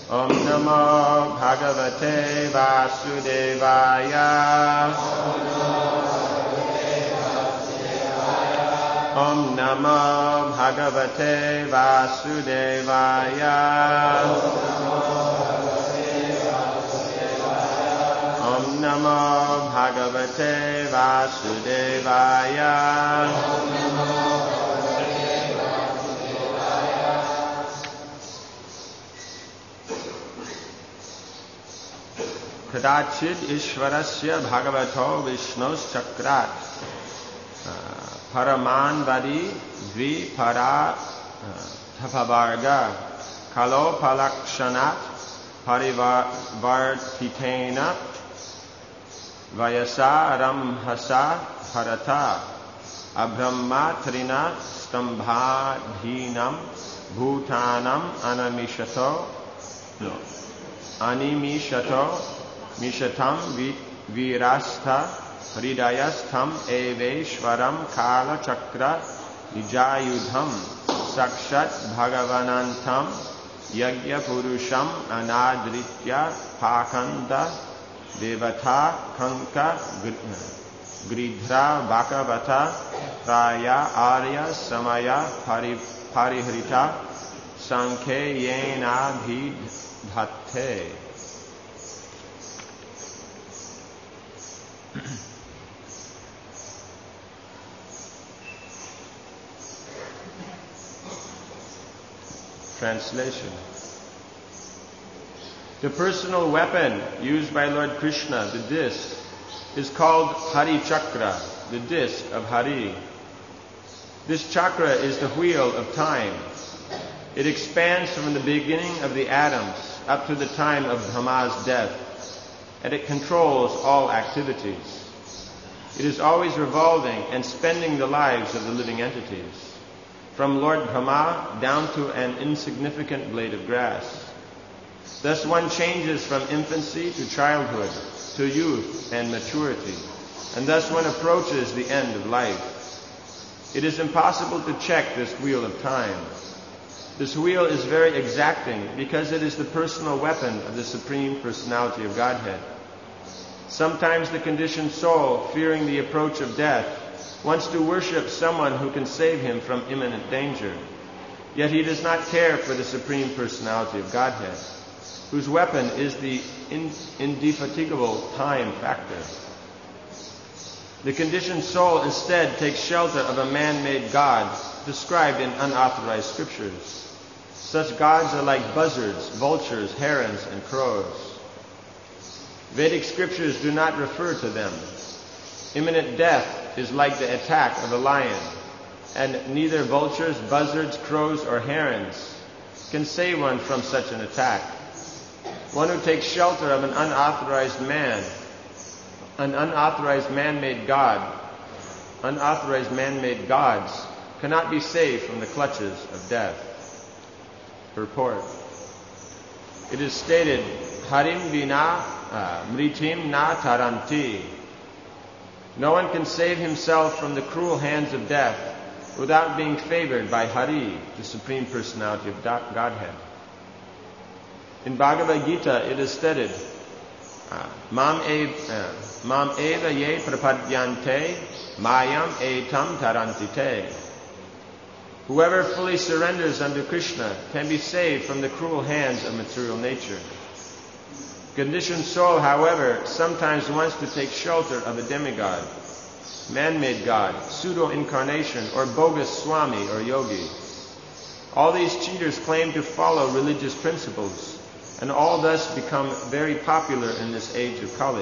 Om Namo Bhagavate Vasudevaya. Om Namo Bhagavate Vasudevaya. Om Namo Bhagavate Vasudevaya. Kadachid Ishvarasya Bhagavato Vishnos Chakrat Paramanvadi Dvipara Tapavarga Kalo Palakshanat Parivartitena Vayasa Ramhasa Bharata Abrahmatrina Stambhadhinam Bhutanam Animishato Mishatam Virastha Hridayastham Eveshwaram Kala Chakra Vijayudham Sakshat Bhagavanantam Yagya Purusham Anadritya Pakanda Devata Kanka Gridhra Bhakavata Praya Arya Samaya Parihrita Sankhe Yena Bhidhate. Translation. The personal weapon used by Lord Krishna, the disc, is called Hari Chakra, the disc of Hari. This chakra is the wheel of time. It expands from the beginning of the atoms up to the time of Brahma's death, and it controls all activities. It is always revolving and spending the lives of the living entities, from Lord Brahma down to an insignificant blade of grass. Thus one changes from infancy to childhood, to youth and maturity, and thus one approaches the end of life. It is impossible to check this wheel of time. This wheel is very exacting because it is the personal weapon of the Supreme Personality of Godhead. Sometimes the conditioned soul, fearing the approach of death, wants to worship someone who can save him from imminent danger. Yet he does not care for the Supreme Personality of Godhead, whose weapon is the indefatigable time factor. The conditioned soul instead takes shelter of a man-made god described in unauthorized scriptures. Such gods are like buzzards, vultures, herons, and crows. Vedic scriptures do not refer to them. Imminent death is like the attack of a lion, and neither vultures, buzzards, crows, or herons can save one from such an attack. One who takes shelter of an unauthorized man, an unauthorized man-made god, unauthorized man-made gods cannot be saved from the clutches of death. Purport. It is stated, Harim vina mritim na taranti. No one can save himself from the cruel hands of death without being favored by Hari, the Supreme Personality of Godhead. In Bhagavad Gita it is stated, Mam eva ye prapadyante mayam etam tarantite. Whoever fully surrenders unto Krishna can be saved from the cruel hands of material nature. Conditioned soul, however, sometimes wants to take shelter of a demigod, man-made god, pseudo-incarnation, or bogus swami or yogi. All these cheaters claim to follow religious principles, and all thus become very popular in this age of Kali.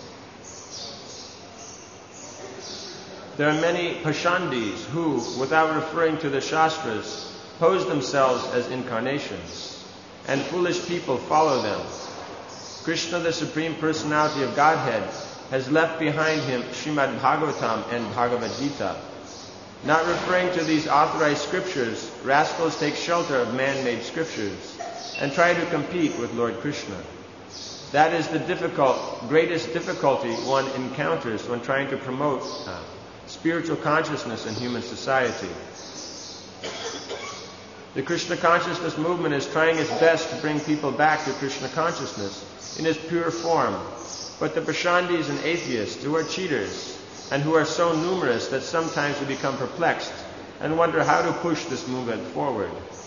There are many Pashandis who, without referring to the Shastras, pose themselves as incarnations, and foolish people follow them. Krishna, the Supreme Personality of Godhead, has left behind him Srimad Bhagavatam and Bhagavad Gita. Not referring to these authorized scriptures, rascals take shelter of man-made scriptures and try to compete with Lord Krishna. That is the greatest difficulty one encounters when trying to promote spiritual consciousness in human society. The Krishna consciousness movement is trying its best to bring people back to Krishna consciousness in its pure form. But the Prashandis and atheists, who are cheaters, and who are so numerous that sometimes we become perplexed and wonder how to push this movement forward.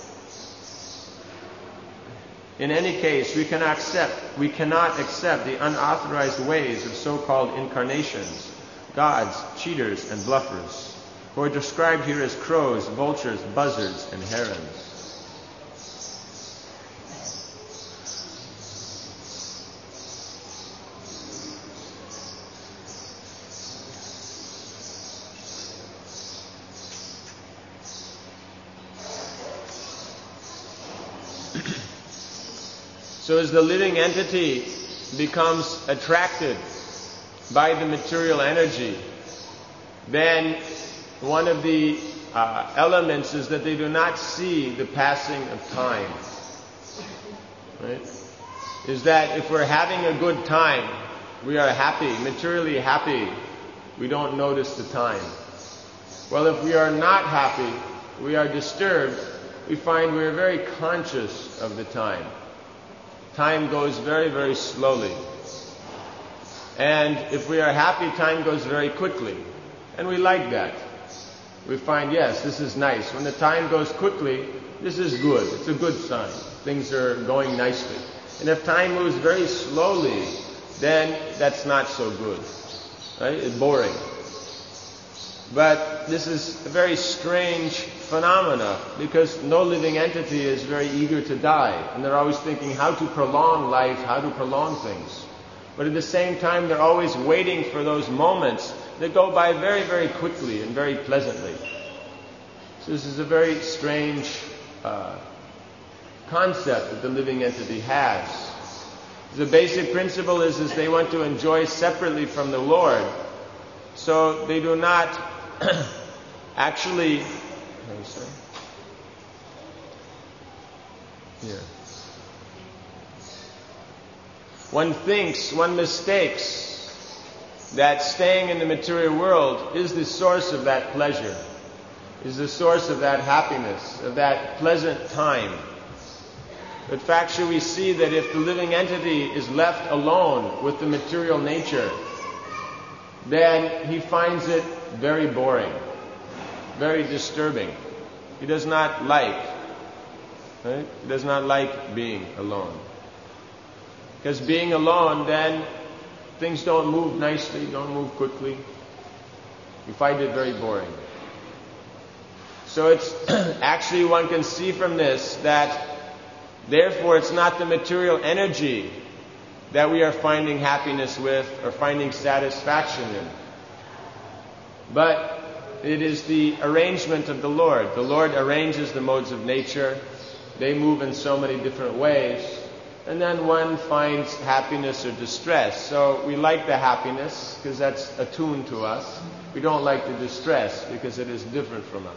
In any case, we cannot accept the unauthorized ways of so-called incarnations, gods, cheaters, and bluffers, who are described here as crows, vultures, buzzards, and herons. So as the living entity becomes attracted by the material energy, then one of the elements is that they do not see the passing of time. Right? Is that if we're having a good time, we are happy, materially happy, we don't notice the time. Well, if we are not happy, we are disturbed, we find we're very conscious of the time. Time goes very, very slowly. And if we are happy, time goes very quickly. And we like that. We find, yes, this is nice. When the time goes quickly, this is good. It's a good sign. Things are going nicely. And if time moves very slowly, then that's not so good. Right? It's boring. But this is a very strange phenomena because no living entity is very eager to die. And they're always thinking how to prolong life, how to prolong things. But at the same time, they're always waiting for those moments that go by very, very quickly and very pleasantly. So this is a very strange concept that the living entity has. The basic principle is they want to enjoy separately from the Lord. So they do not actually... Here. One mistakes that staying in the material world is the source of that pleasure, is the source of that happiness, of that pleasant time. But factually we see that if the living entity is left alone with the material nature, then he finds it very boring, very disturbing. He does not like, right? He does not like being alone. Because being alone, then things don't move nicely, don't move quickly. You find it very boring. So it's actually one can see from this that therefore it's not the material energy that we are finding happiness with or finding satisfaction in. But it is the arrangement of the Lord. The Lord arranges the modes of nature. They move in so many different ways. And then one finds happiness or distress. So we like the happiness because that's attuned to us. We don't like the distress because it is different from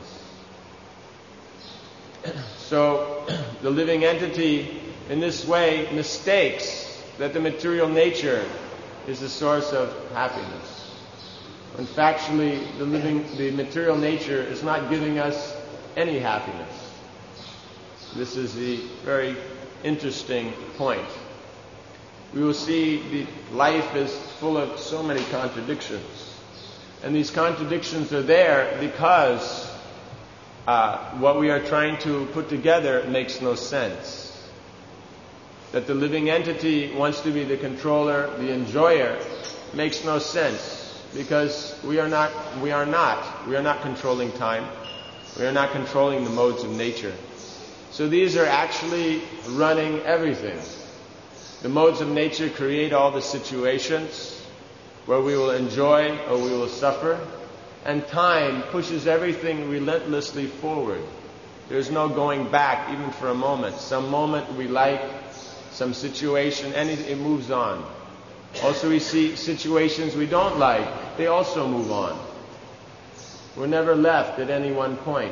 us. So the living entity in this way mistakes that the material nature is the source of happiness. When factually the material nature is not giving us any happiness. This is the very interesting point. We will see that life is full of so many contradictions. And these contradictions are there because what we are trying to put together makes no sense. That the living entity wants to be the controller, the enjoyer, makes no sense because we are not controlling time. We are not controlling the modes of nature. So these are actually running everything. The modes of nature create all the situations where we will enjoy or we will suffer. And time pushes everything relentlessly forward. There's no going back even for a moment. Some moment we like, some situation, and it moves on. Also we see situations we don't like, they also move on. We're never left at any one point.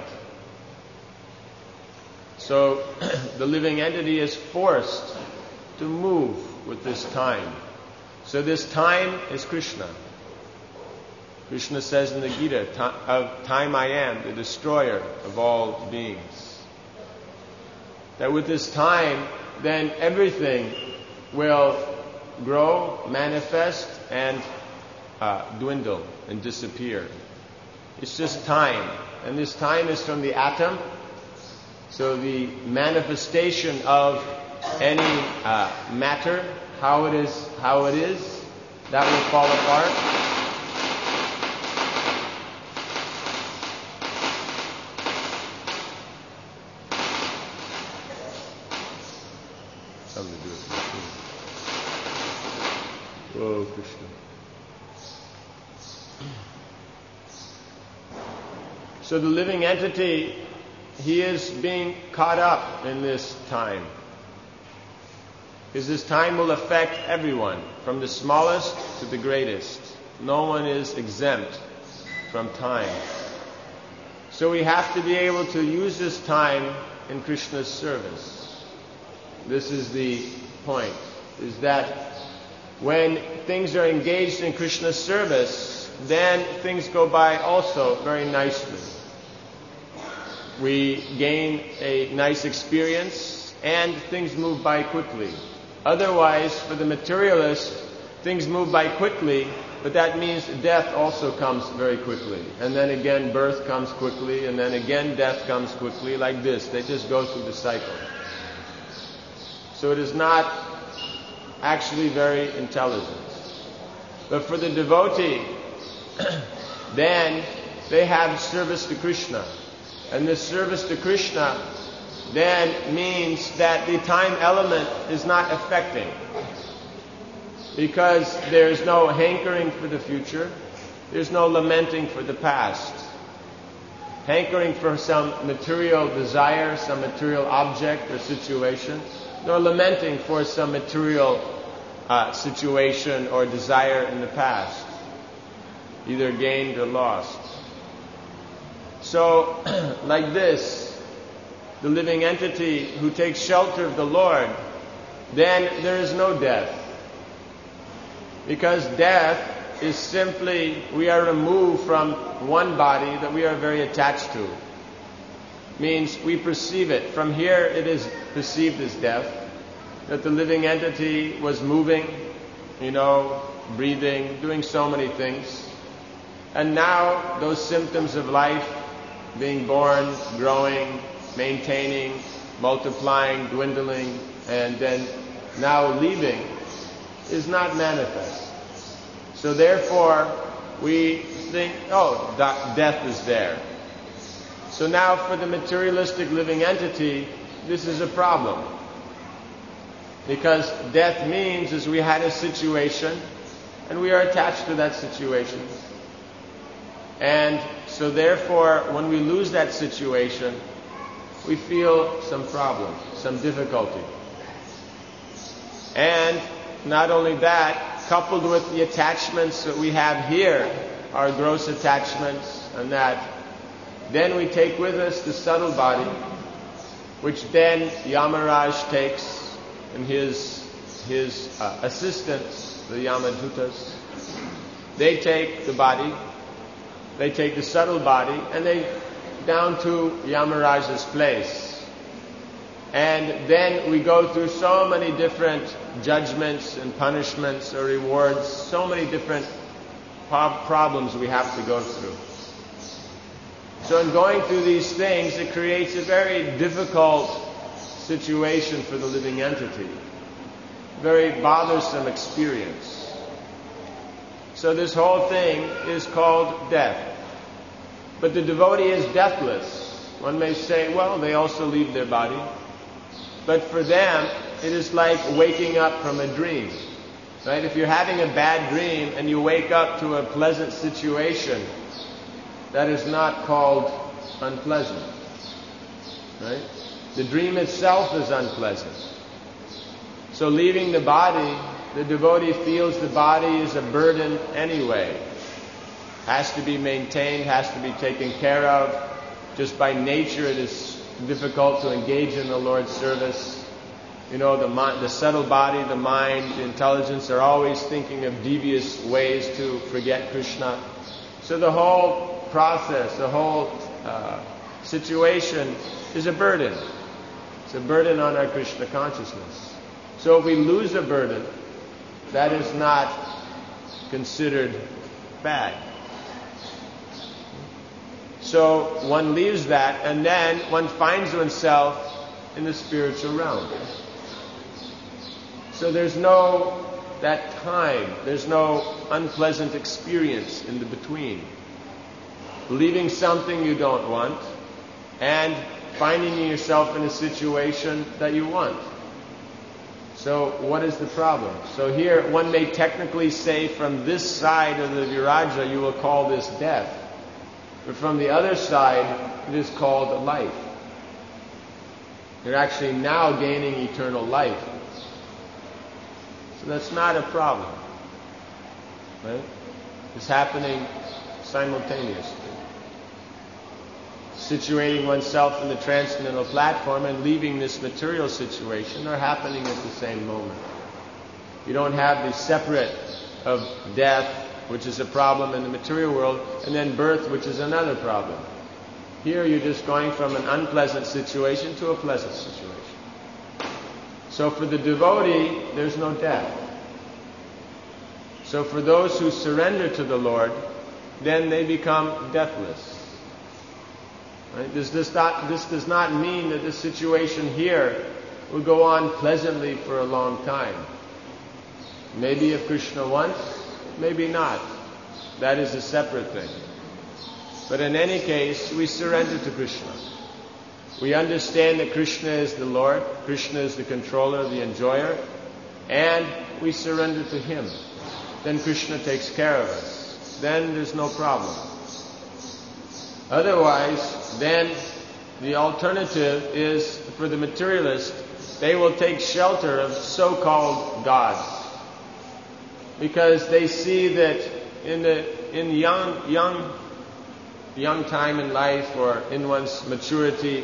So the living entity is forced to move with this time. So this time is Krishna. Krishna says in the Gita, of time I am, the destroyer of all beings. that with this time, then everything will grow, manifest, and dwindle and disappear. It's just time. And this time is from the atom. So the manifestation of any matter, how it is, that will fall apart. Something to do with the machine. Oh, Krishna. So the living entity, he is being caught up in this time. Because this time will affect everyone, from the smallest to the greatest. No one is exempt from time. So we have to be able to use this time in Krishna's service. This is the point, is that when things are engaged in Krishna's service, then things go by also very nicely. We gain a nice experience and things move by quickly. Otherwise, for the materialist, things move by quickly, but that means death also comes very quickly. And then again, birth comes quickly, and then again, death comes quickly, like this. They just go through the cycle. So it is not actually very intelligent. But for the devotee, then they have service to Krishna. And this service to Krishna then means that the time element is not affecting. Because there's no hankering for the future. There's no lamenting for the past. Hankering for some material desire, some material object or situation. Nor lamenting for some material situation or desire in the past. Either gained or lost. So, like this, the living entity who takes shelter of the Lord, then there is no death. Because death is simply, we are removed from one body that we are very attached to. Means we perceive it. From here it is perceived as death. That the living entity was moving, breathing, doing so many things. And now those symptoms of life, being born, growing, maintaining, multiplying, dwindling, and then now leaving, is not manifest. So therefore, we think, death is there. So now for the materialistic living entity, this is a problem. Because death means is we had a situation, and we are attached to that situation. And so therefore, when we lose that situation, we feel some problem, some difficulty. And not only that, coupled with the attachments that we have here, our gross attachments and that, then we take with us the subtle body, which then Yamaraj takes and his assistants, the Yamadutas. They take the body, they take the subtle body, and they down to Yamaraj's place. And then we go through so many different judgments and punishments or rewards, so many different problems we have to go through. So in going through these things, it creates a very difficult situation for the living entity. Very bothersome experience. So this whole thing is called death. But the devotee is deathless. One may say, well, they also leave their body. But for them, it is like waking up from a dream. Right? If you're having a bad dream and you wake up to a pleasant situation, that is not called unpleasant. Right? The dream itself is unpleasant. So leaving the body, the devotee feels the body is a burden anyway. Has to be maintained, has to be taken care of. Just by nature it is difficult to engage in the Lord's service. The subtle body, the mind, the intelligence are always thinking of devious ways to forget Krishna. So the whole process, the whole situation is a burden. It's a burden on our Krishna consciousness. So if we lose a burden, that is not considered bad. So one leaves that, and then one finds oneself in the spiritual realm. So there's no that time, there's no unpleasant experience in the between. Leaving something you don't want, and finding yourself in a situation that you want. So what is the problem? So here one may technically say from this side of the viraja you will call this death. But from the other side it is called life. You're actually now gaining eternal life. So that's not a problem. Right? It's happening simultaneously. Situating oneself in the transcendental platform and leaving this material situation are happening at the same moment. You don't have the separate of death, which is a problem in the material world, and then birth, which is another problem. Here you're just going from an unpleasant situation to a pleasant situation. So for the devotee, there's no death. So for those who surrender to the Lord, then they become deathless. Right? This does not mean that the situation here will go on pleasantly for a long time. Maybe if Krishna wants, maybe not. That is a separate thing. But in any case, we surrender to Krishna. We understand that Krishna is the Lord, Krishna is the controller, the enjoyer, and we surrender to Him. Then Krishna takes care of us. Then there's no problem. Otherwise, then the alternative is for the materialist, they will take shelter of so-called gods. Because they see that in young time in life or in one's maturity,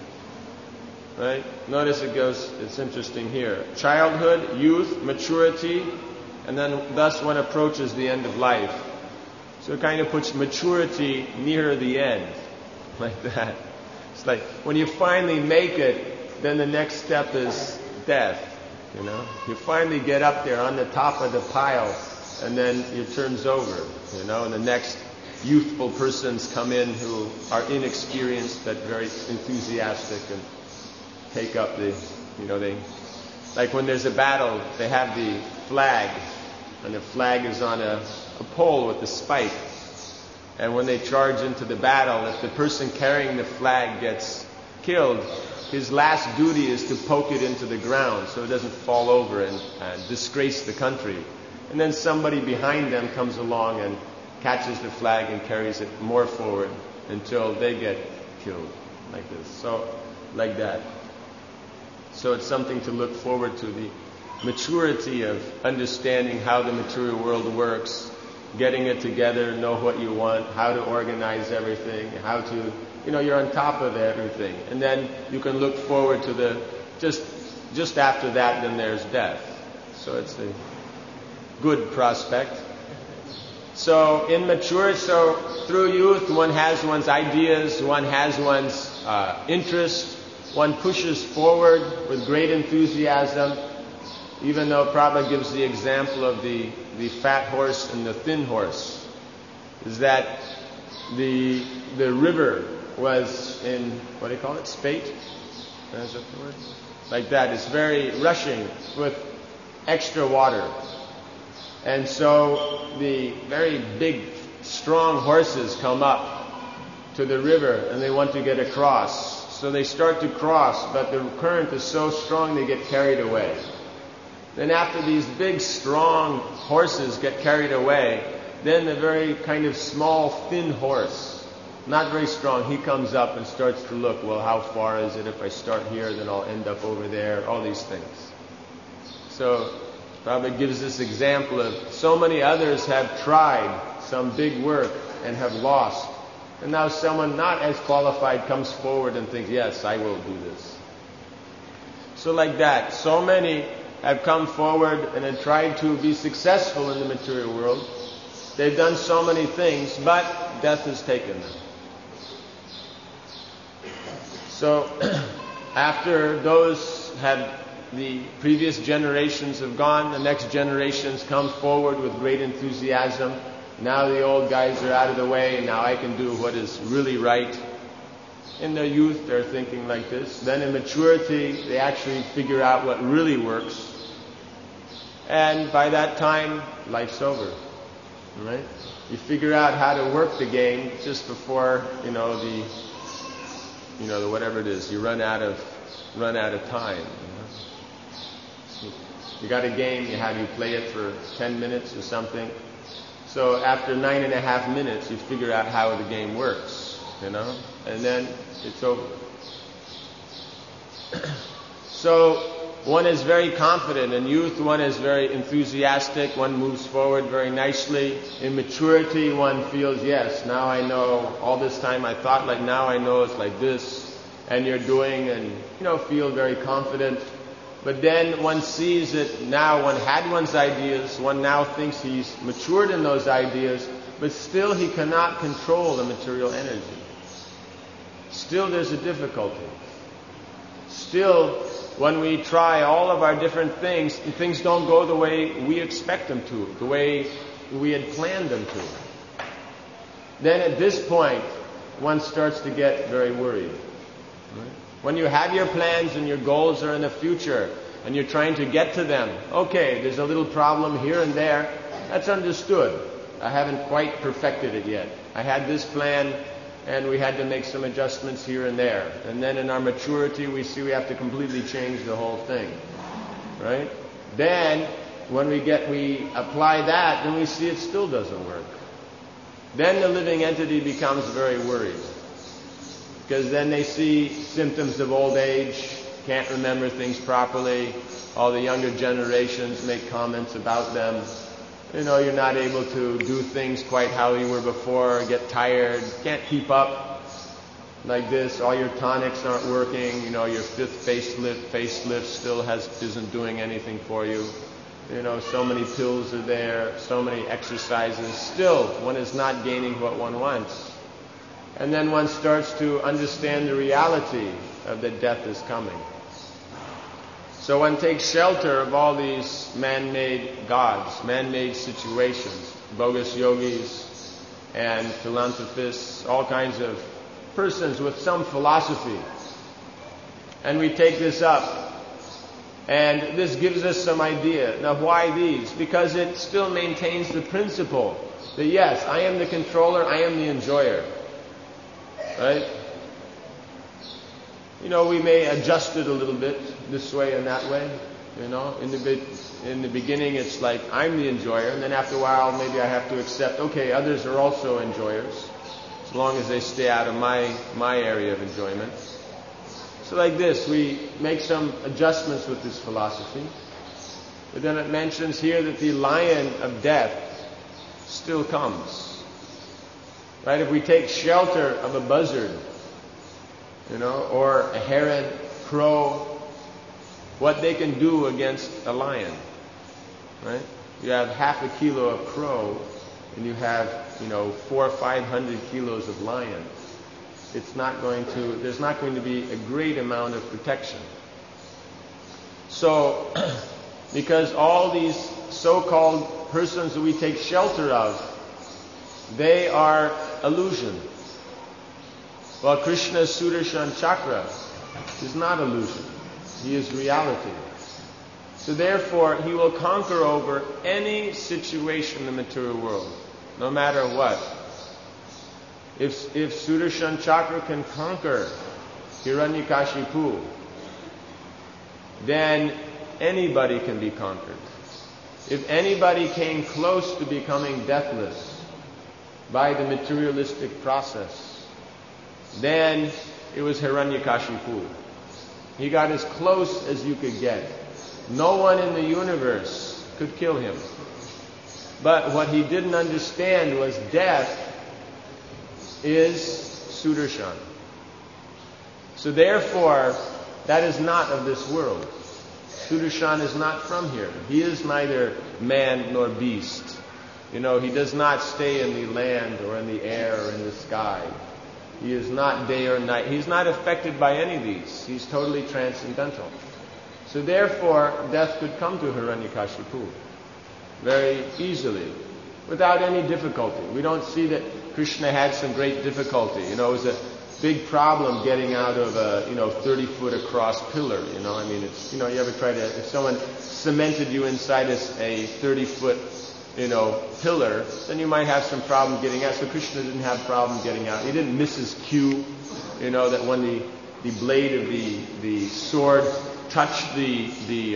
right? Notice it's interesting here. Childhood, youth, maturity, and then thus one approaches the end of life. So it kind of puts maturity near the end, like that. It's like when you finally make it, then the next step is death, you know. You finally get up there on the top of the pile, and then it turns over, you know, and the next youthful persons come in who are inexperienced but very enthusiastic and take up the, you know, like when there's a battle, they have the flag, and the flag is on a pole with a spike. And when they charge into the battle, if the person carrying the flag gets killed, his last duty is to poke it into the ground so it doesn't fall over and disgrace the country. And then somebody behind them comes along and catches the flag and carries it more forward until they get killed, like this. So, like that. So it's something to look forward to, the maturity of understanding how the material world works, getting it together, know what you want, how to organize everything, how to, you know, you're on top of everything. And then you can look forward to the, just after that, then there's death. So it's a good prospect. So through youth, one has one's ideas, one has one's interest, one pushes forward with great enthusiasm, even though Prabhupada gives the example of the fat horse and the thin horse, is that the river was in, what do you call it, spate? Is that the word? Like that. It's very rushing with extra water. And so the very big, strong horses come up to the river and they want to get across. So they start to cross, but the current is so strong they get carried away. Then after these big, strong horses get carried away, then the very kind of small, thin horse, not very strong, he comes up and starts to look, well, how far is it? If I start here, then I'll end up over there, all these things. So Prabhupada gives this example of so many others have tried some big work and have lost. And now someone not as qualified comes forward and thinks, yes, I will do this. So like that, so many have come forward and have tried to be successful in the material world. They've done so many things, but death has taken them. So after those the previous generations have gone, the next generations come forward with great enthusiasm. Now the old guys are out of the way, and now I can do what is really right. In their youth, they're thinking like this. Then in maturity, they actually figure out what really works. And by that time, life's over. Right? You figure out how to work the game just before, the whatever it is, you run out of time. You got a game, you play it for 10 minutes or something. So after 9.5 minutes, you figure out how the game works, and then it's over. So one is very confident. In youth, one is very enthusiastic. One moves forward very nicely. In maturity, one feels, yes, now I know. All this time I thought now I know it's like this. And you're doing and, feel very confident. But then one sees that now one had one's ideas. One now thinks he's matured in those ideas. But still he cannot control the material energy. Still there's a difficulty. Still, when we try all of our different things, things don't go the way we expect them to, the way we had planned them to. Then at this point, one starts to get very worried. Right? When you have your plans and your goals are in the future, and you're trying to get to them, okay, there's a little problem here and there, that's understood. I haven't quite perfected it yet. I had this plan, and we had to make some adjustments here and there. And then in our maturity, we see we have to completely change the whole thing. Right? Then, when we apply that, then we see it still doesn't work. Then the living entity becomes very worried. Because then they see symptoms of old age, can't remember things properly. All the younger generations make comments about them. You're not able to do things quite how you were before, get tired, can't keep up like this, all your tonics aren't working, your fifth facelift still isn't doing anything for you. So many pills are there, so many exercises, still one is not gaining what one wants. And then one starts to understand the reality of that death is coming. So one takes shelter of all these man-made gods, man-made situations, bogus yogis and philanthropists, all kinds of persons with some philosophy. And we take this up. And this gives us some idea. Now why these? Because it still maintains the principle that yes, I am the controller, I am the enjoyer. Right? We may adjust it a little bit this way and that way. In the beginning it's like I'm the enjoyer, and then after a while maybe I have to accept, okay, others are also enjoyers, as long as they stay out of my area of enjoyment. So like this, we make some adjustments with this philosophy. But then it mentions here that the lion of death still comes. Right? If we take shelter of a buzzard, or a heron, crow, what they can do against a lion. Right? You have half a kilo of crow, and you have, 400 or 500 kilos of lion. There's not going to be a great amount of protection. So, because all these so-called persons that we take shelter of, they are illusion. While Krishna's Sudarshan Chakra is not illusion. He is reality. So therefore, he will conquer over any situation in the material world, no matter what. If Sudarshan Chakra can conquer Hiranyakashipu, then anybody can be conquered. If anybody came close to becoming deathless by the materialistic process, then it was Hiranyakashipu. He got as close as you could get. No one in the universe could kill him. But what he didn't understand was death is Sudarshan. So therefore, that is not of this world. Sudarshan is not from here. He is neither man nor beast. He does not stay in the land or in the air or in the sky. He is not day or night. He's not affected by any of these. He's totally transcendental. So therefore, death could come to Hiranyakashipu very easily, without any difficulty. We don't see that Krishna had some great difficulty. It was a big problem getting out of a 30-foot across pillar. It's you ever try to, if someone cemented you inside a 30-foot pillar, then you might have some problem getting out. So Krishna didn't have problem getting out. He didn't miss his cue. That when the blade of the sword touched the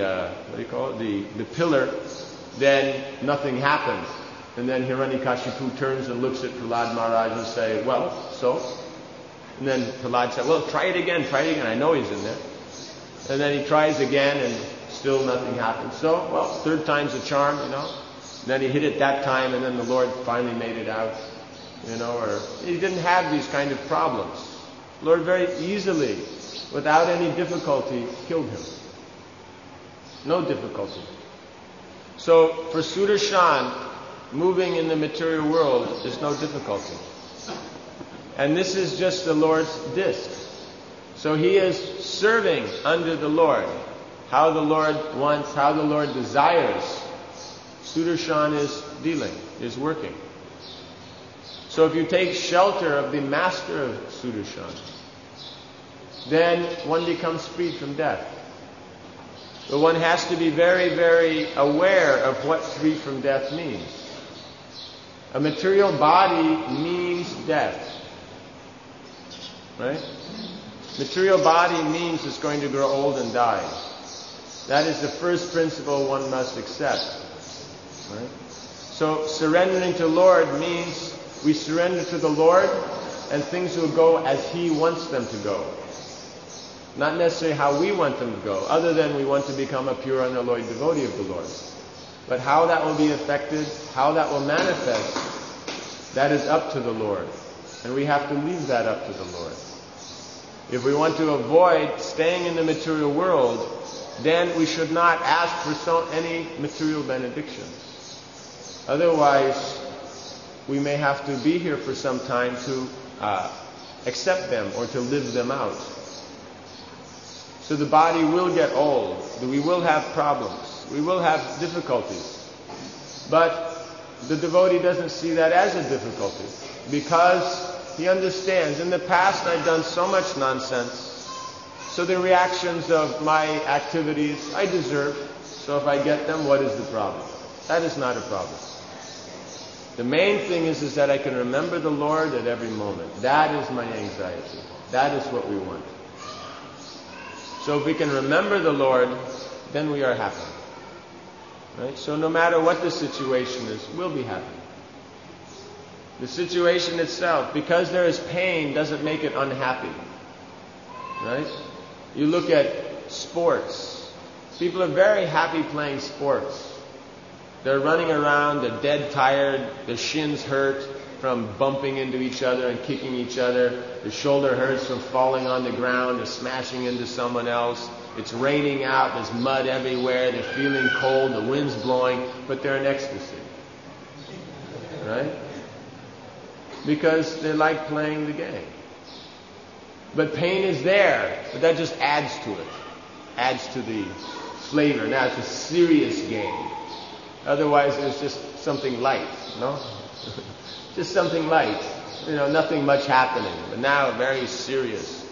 pillar, then nothing happened. And then Hiranyakashipu turns and looks at Prahlad Maharaj and say, well, so? And then Prahlad said, well, try it again. I know he's in there. And then he tries again and still nothing happens. So, well, third time's a charm, Then he hit it that time and then the Lord finally made it out, or he didn't have these kind of problems. The Lord very easily, without any difficulty, killed him. No difficulty. So for Sudarshan, moving in the material world is no difficulty. And this is just the Lord's disc. So he is serving under the Lord. How the Lord wants, how the Lord desires, Sudarshan is dealing, is working. So if you take shelter of the master of Sudarshan, then one becomes freed from death. But one has to be very, very aware of what free from death means. A material body means death. Right? Material body means it's going to grow old and die. That is the first principle one must accept. Right? So surrendering to the Lord means we surrender to the Lord and things will go as He wants them to go. Not necessarily how we want them to go, other than we want to become a pure unalloyed devotee of the Lord. But how that will be affected, how that will manifest, that is up to the Lord. And we have to leave that up to the Lord. If we want to avoid staying in the material world, then we should not ask for any material benedictions. Otherwise, we may have to be here for some time to accept them or to live them out. So the body will get old. We will have problems. We will have difficulties. But the devotee doesn't see that as a difficulty because he understands, in the past I've done so much nonsense. So the reactions of my activities I deserve. So if I get them, what is the problem? That is not a problem. The main thing is that I can remember the Lord at every moment. That is my anxiety. That is what we want. So if we can remember the Lord, then we are happy. Right? So no matter what the situation is, we'll be happy. The situation itself, because there is pain, doesn't make it unhappy. Right? You look at sports. People are very happy playing sports. They're running around, they're dead tired, their shins hurt from bumping into each other and kicking each other. The shoulder hurts from falling on the ground or smashing into someone else. It's raining out, there's mud everywhere, they're feeling cold, the wind's blowing, but they're in ecstasy. Right? Because they like playing the game. But pain is there, but that just adds to it. Adds to the flavor. Now it's a serious game. Otherwise it was just something light, no? Just something light. Nothing much happening. But now very serious.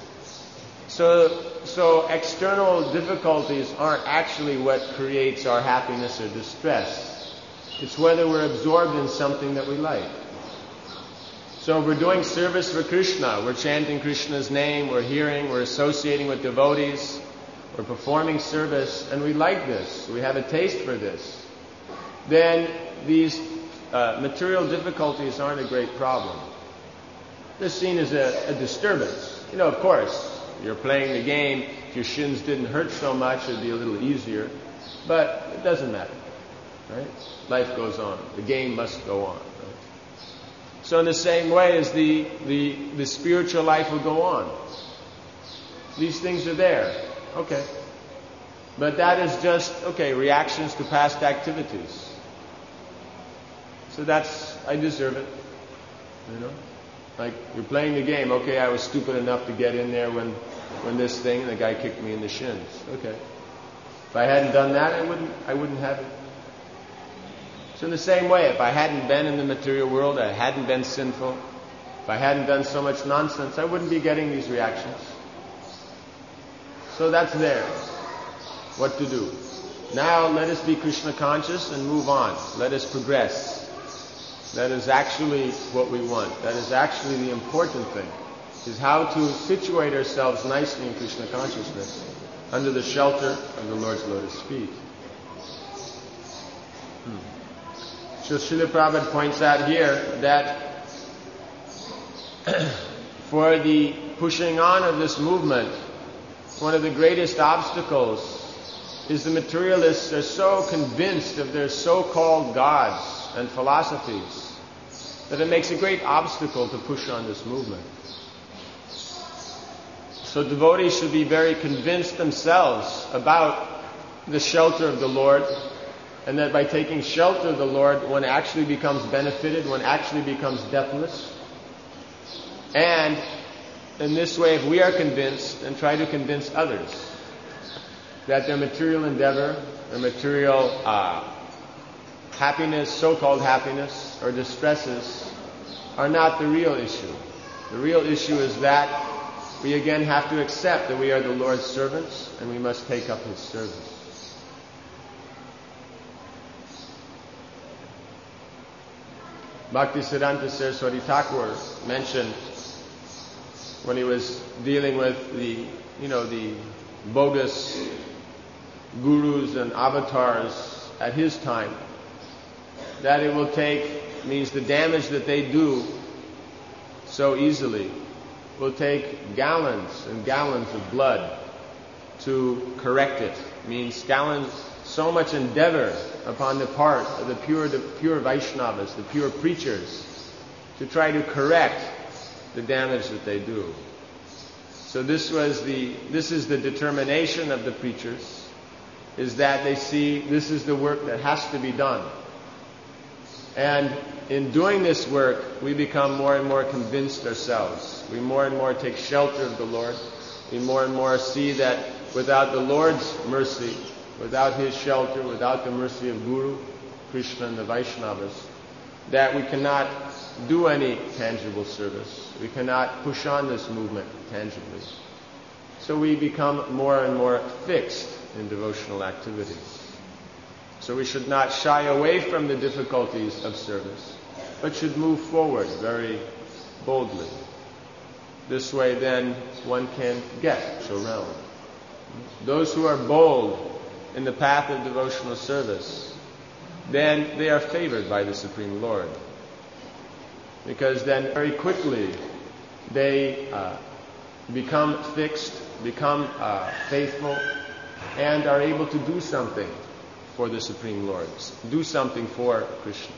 So external difficulties aren't actually what creates our happiness or distress. It's whether we're absorbed in something that we like. So we're doing service for Krishna. We're chanting Krishna's name. We're hearing. We're associating with devotees. We're performing service. And we like this. We have a taste for this. Then these material difficulties aren't a great problem. They're seen as a disturbance. Of course, you're playing the game. If your shins didn't hurt so much, it'd be a little easier. But it doesn't matter. Right? Life goes on. The game must go on. Right? So in the same way as the spiritual life will go on. These things are there. Okay. But that is just, reactions to past activities. So I deserve it. Like, you're playing the game. Okay, I was stupid enough to get in there when this thing, and the guy kicked me in the shins. Okay. If I hadn't done that, I wouldn't have it. So in the same way, if I hadn't been in the material world, I hadn't been sinful, if I hadn't done so much nonsense, I wouldn't be getting these reactions. So that's there. What to do? Now let us be Krishna conscious and move on. Let us progress. That is actually what we want. That is actually the important thing, is how to situate ourselves nicely in Krishna consciousness under the shelter of the Lord's lotus feet. So Srila Prabhupada points out here that for the pushing on of this movement, one of the greatest obstacles is the materialists are so convinced of their so-called gods and philosophies that it makes a great obstacle to push on this movement. So devotees should be very convinced themselves about the shelter of the Lord, and that by taking shelter of the Lord, one actually becomes benefited, one actually becomes deathless. And in this way, if we are convinced, and try to convince others that their material endeavor, their material happiness, so-called happiness, or distresses, are not the real issue. The real issue is that we again have to accept that we are the Lord's servants, and we must take up His service. Bhaktisiddhanta Saraswati Thakur mentioned when he was dealing with the bogus gurus and avatars at his time, that it will take, means the damage that they do so easily will take gallons and gallons of blood to correct it. Means gallons, so much endeavor upon the part of the pure Vaishnavas, the pure preachers, to try to correct the damage that they do. So this is the determination of the preachers, is that they see this is the work that has to be done. And in doing this work, we become more and more convinced ourselves. We more and more take shelter of the Lord. We more and more see that without the Lord's mercy, without His shelter, without the mercy of Guru, Krishna and the Vaishnavas, that we cannot do any tangible service. We cannot push on this movement tangibly. So we become more and more fixed in devotional activities. So we should not shy away from the difficulties of service, but should move forward very boldly. This way then one can get to realm. Those who are bold in the path of devotional service, then they are favored by the Supreme Lord. Because then very quickly they become fixed, become faithful, and are able to do something for the Supreme Lord, do something for Krishna.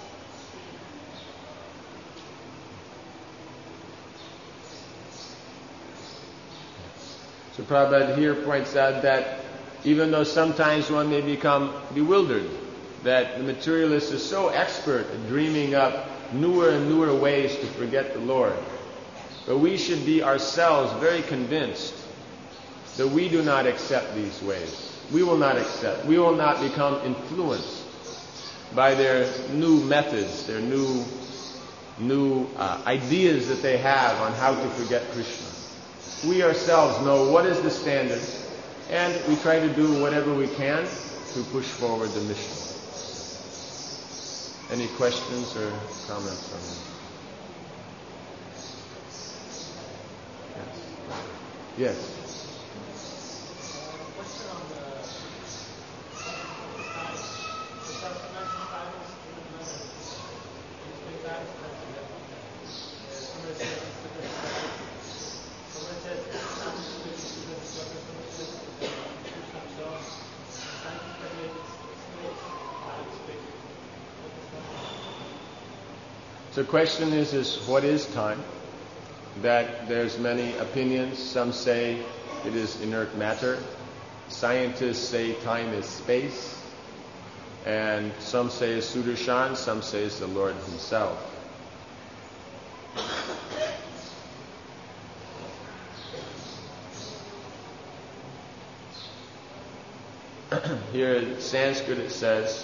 So Prabhupada here points out that even though sometimes one may become bewildered, that the materialist is so expert at dreaming up newer and newer ways to forget the Lord, but we should be ourselves very convinced that we do not accept these ways. We will not accept. We will not become influenced by their new methods, their new ideas that they have on how to forget Krishna. We ourselves know what is the standard, and we try to do whatever we can to push forward the mission. Any questions or comments on that? Yes. Yes. The question is what is time? That there's many opinions. Some say it is inert matter. Scientists say time is space. And some say it's Sudarshan, some say it's the Lord Himself. Here in Sanskrit it says,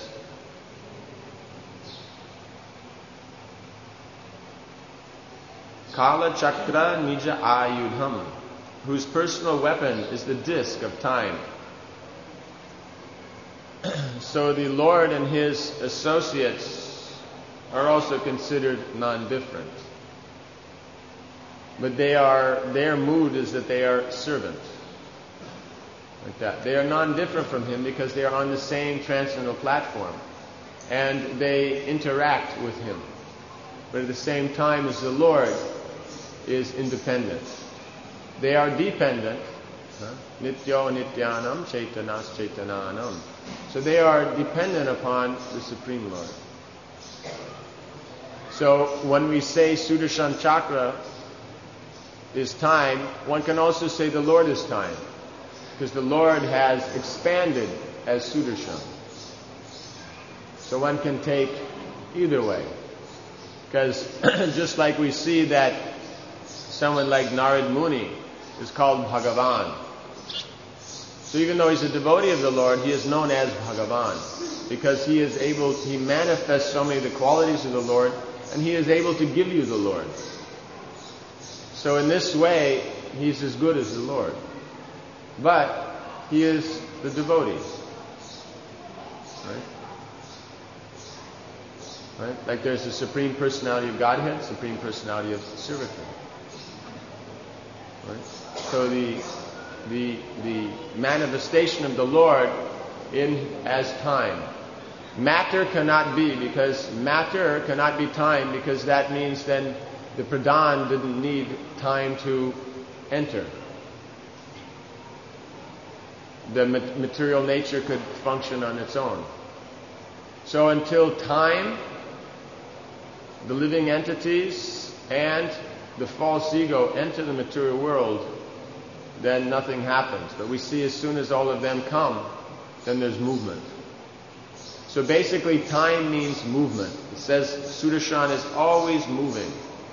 Kala Chakra Nija Ayudham, whose personal weapon is the disc of time. So the Lord and His associates are also considered non-different. But their mood is that they are servants. Like that. They are non-different from Him because they are on the same transcendental platform. And they interact with Him. But at the same time as the Lord is independent. They are dependent. Nityo nityanam chaitanas chaitananam. So they are dependent upon the Supreme Lord. So when we say Sudarshan Chakra is time, one can also say the Lord is time. Because the Lord has expanded as Sudarshan. So one can take either way. Because just like we see that someone like Narad Muni is called Bhagavan. So even though he's a devotee of the Lord, he is known as Bhagavan. Because he manifests so many of the qualities of the Lord, and he is able to give you the Lord. So in this way, he's as good as the Lord. But he is the devotee. Right? Like there's the Supreme Personality of Godhead, Supreme Personality of Servitude. Right? So the manifestation of the Lord as time. Matter cannot be time, because that means then the Pradhan didn't need time to enter. The material nature could function on its own. So until time, the living entities and the false ego enter the material world, then nothing happens. But we see as soon as all of them come, then there's movement. So basically time means movement. It says Sudarshan is always moving.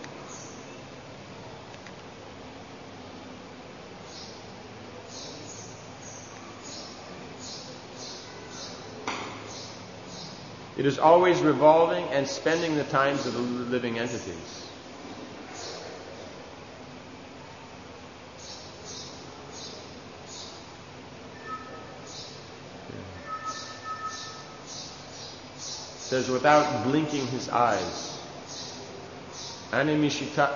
It is always revolving and spending the times of the living entities. It says without blinking his eyes. Animishata,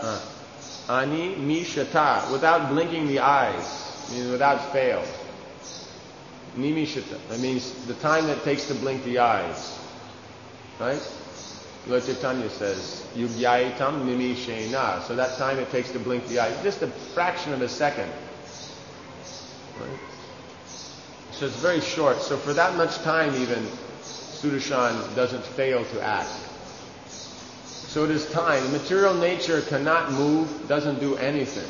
without blinking the eyes, meaning without fail. Nimishata, that means the time that it takes to blink the eyes. Right? Lord Chaitanya says, Yugyaitam nimishena. So that time it takes to blink the eye, just a fraction of a second. Right? So it's very short. So for that much time even, Sudarshan doesn't fail to act. So it is time. The material nature cannot move, doesn't do anything.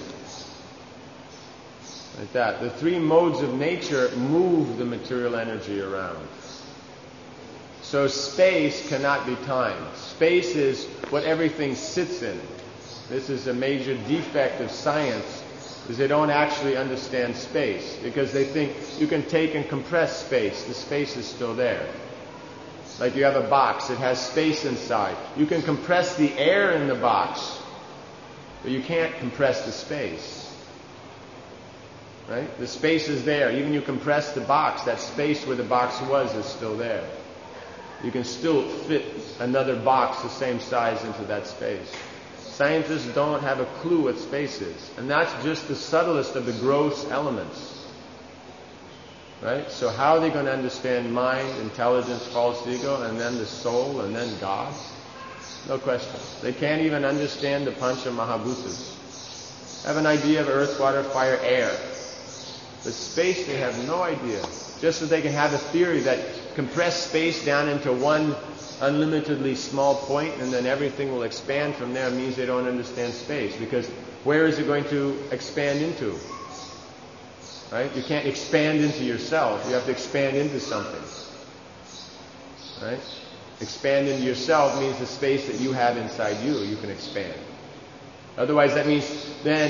Like that. The three modes of nature move the material energy around. So space cannot be time. Space is what everything sits in. This is a major defect of science, is they don't actually understand space, because they think you can take and compress space. The space is still there. Like you have a box, it has space inside. You can compress the air in the box, but you can't compress the space. Right? The space is there. Even you compress the box, that space where the box was is still there. You can still fit another box the same size into that space. Scientists don't have a clue what space is. And that's just the subtlest of the gross elements. Right? So how are they going to understand mind, intelligence, false ego, and then the soul, and then God? No question. They can't even understand the Pancha Mahabhutas. Have an idea of earth, water, fire, air. But space, they have no idea. Just so they can have a theory that compress space down into one unlimitedly small point and then everything will expand from there means they don't understand space. Because where is it going to expand into? Right? You can't expand into yourself. You have to expand into something. Right? Expand into yourself means the space that you have inside you can expand. Otherwise, that means then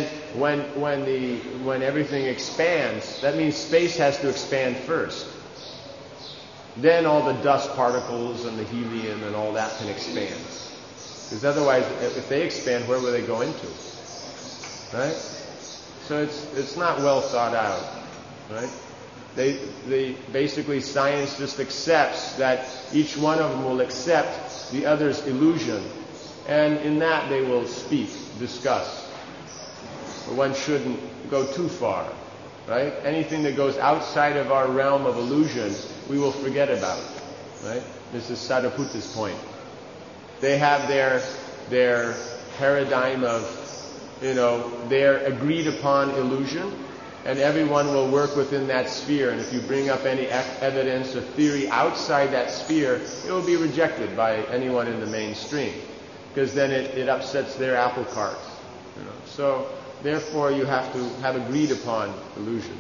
when everything expands, that means space has to expand first. then all the dust particles and the helium and all that can expand. Because otherwise, if they expand, where will they go into? Right? So it's not well thought out. Right? They basically, science just accepts that each one of them will accept the other's illusion, and in that they will speak, discuss. But one shouldn't go too far, right? Anything that goes outside of our realm of illusion, we will forget about, right? This is Sariputa's point. They have their paradigm of, their agreed upon illusion, and everyone will work within that sphere. And if you bring up any evidence or theory outside that sphere, it will be rejected by anyone in the mainstream, because then it upsets their apple cart. So therefore, you have to have agreed upon illusion.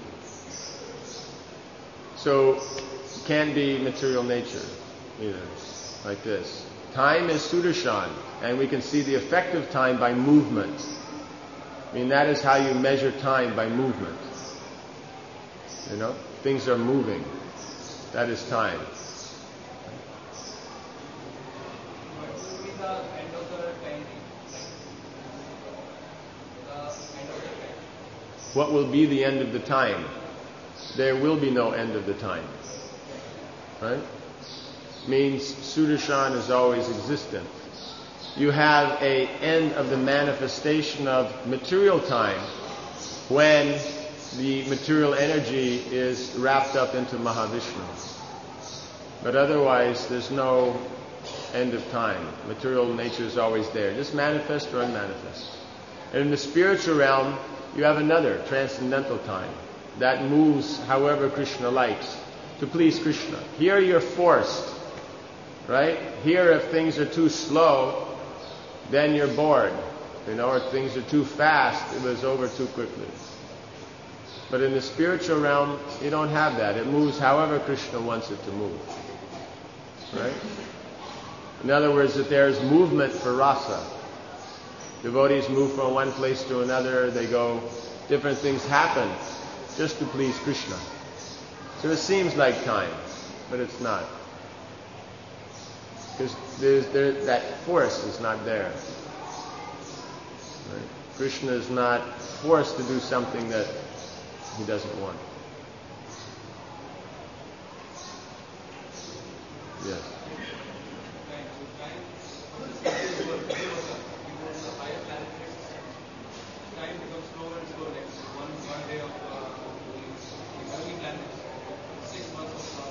So it can't be material nature either, like this. Time is Sudarshan, and we can see the effect of time by movement. That is how you measure time, by movement. Things are moving. That is time. What will be the end of the time? There will be no end of the time. Right? Means Sudarshan is always existent. You have an end of the manifestation of material time when the material energy is wrapped up into Mahavishnu. But otherwise, there's no end of time. Material nature is always there, just manifest or unmanifest. And in the spiritual realm, you have another transcendental time that moves however Krishna likes to please Krishna. Here you're forced, right? Here, if things are too slow, then you're bored. Or if things are too fast, it was over too quickly. But in the spiritual realm, you don't have that. It moves however Krishna wants it to move. Right? In other words, that there's movement for rasa. Devotees move from one place to another, they go, different things happen just to please Krishna. So it seems like time, but it's not. Because that force is not there. Right? Krishna is not forced to do something that he doesn't want. Yes. Time becomes slower and slower. Like one day of early planets, 6 months of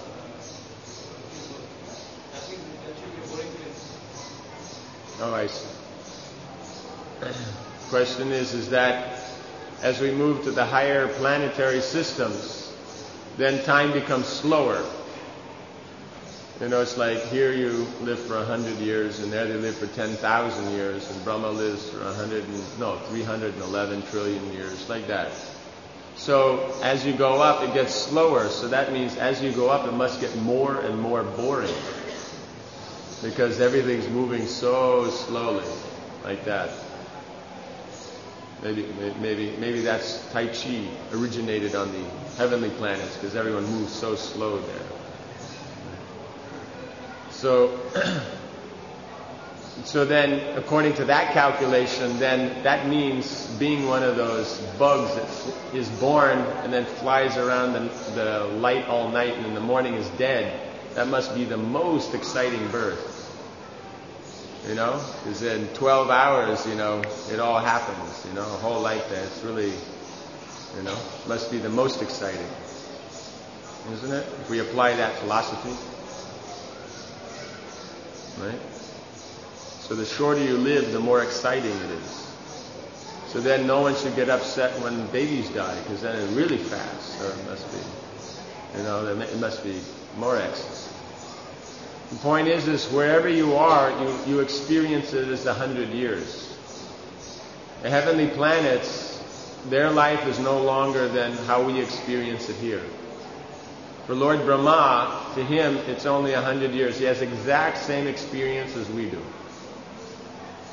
that means that should be a boring place. Oh, I see. Question is that as we move to the higher planetary systems, then time becomes slower. It's like here you live for 100 years, and there they live for 10,000 years, and Brahma lives for 311 trillion years, like that. So as you go up, it gets slower. So that means as you go up, it must get more and more boring, because everything's moving so slowly, like that. Maybe that's Tai Chi originated on the heavenly planets, because everyone moves so slow there. So then, according to that calculation, then that means being one of those bugs that is born and then flies around the light all night and in the morning is dead. That must be the most exciting birth. Because in 12 hours, it all happens, a whole life there. It's really, must be the most exciting. Isn't it? If we apply that philosophy. Right? So the shorter you live, the more exciting it is. So then no one should get upset when babies die, because then it's really fast. So it must be, it must be more ecstasy. The point is wherever you are, you experience it as 100 years. The heavenly planets, their life is no longer than how we experience it here. For Lord Brahma, to him, it's only 100 years. He has exact same experience as we do.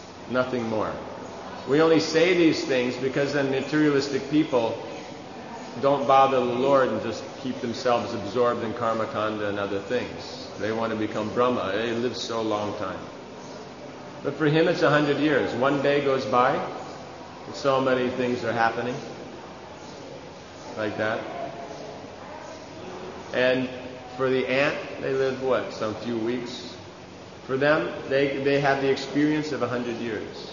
Nothing more. We only say these things because then materialistic people don't bother the Lord and just keep themselves absorbed in karma kanda and other things. They want to become Brahma. They live so long time. But for him it's 100 years. One day goes by, and so many things are happening. Like that. And for the ant, they live what? Some few weeks. For them, they have the experience of 100 years.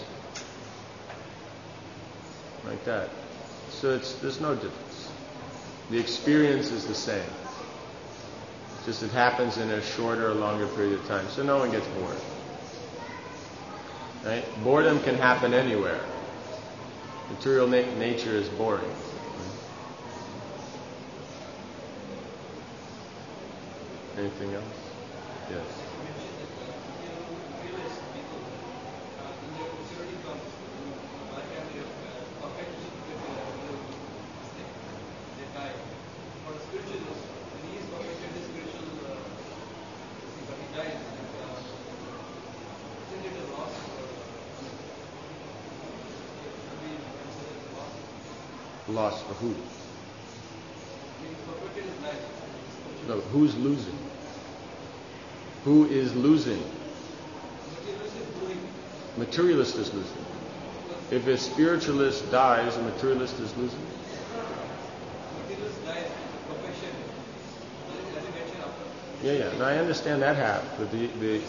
Like that. So there's no difference. The experience is the same. Just it happens in a shorter or longer period of time. So no one gets bored. Right? Boredom can happen anywhere. Material nature is boring. Anything else? Yes. Lost for who? No, who's losing? Who is losing? Materialist is losing. If a spiritualist dies, a materialist is losing. Yeah. No, I understand that half, but the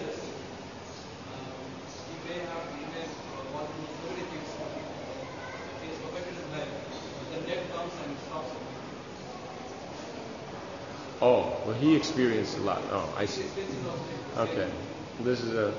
Oh, well, he experienced a lot. Oh, I see. Okay. This is a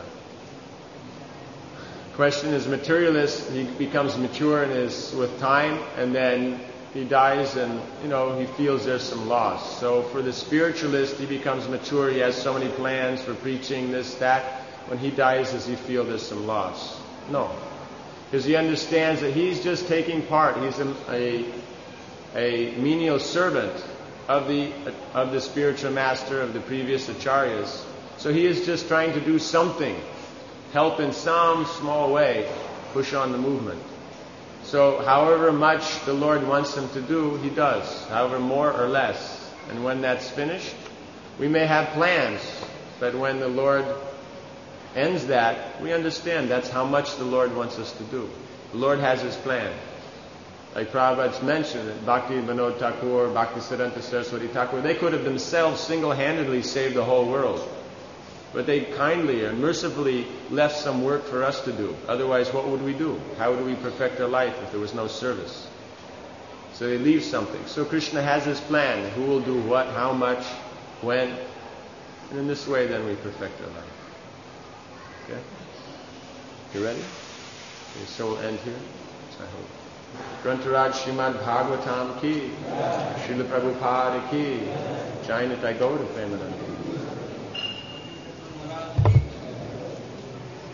question is materialist, he becomes mature and is with time, and then he dies and, he feels there's some loss. So for the spiritualist, he becomes mature, he has so many plans for preaching, this, that. When he dies, does he feel there's some loss? No. Because he understands that he's just taking part. He's a menial servant of the spiritual master, of the previous acharyas. So he is just trying to do something, help in some small way, push on the movement. So however much the Lord wants him to do, he does, however more or less. And when that's finished, we may have plans, but when the Lord ends that, we understand that's how much the Lord wants us to do. The Lord has his plan. Like Prabhupada's mentioned, that Bhakti Vinod Thakur, Bhakti Siddhanta Saraswati Thakur, they could have themselves single-handedly saved the whole world. But they kindly and mercifully left some work for us to do. Otherwise, what would we do? How would we perfect our life if there was no service? So they leave something. So Krishna has his plan. Who will do what, how much, when. And in this way, then we perfect our life. Okay? You ready? Okay, so we'll end here. I hope. Grantaraj Srimad Bhagavatam ki, Srila Prabhupada ki, Jai Nitai Gaura Premanandi.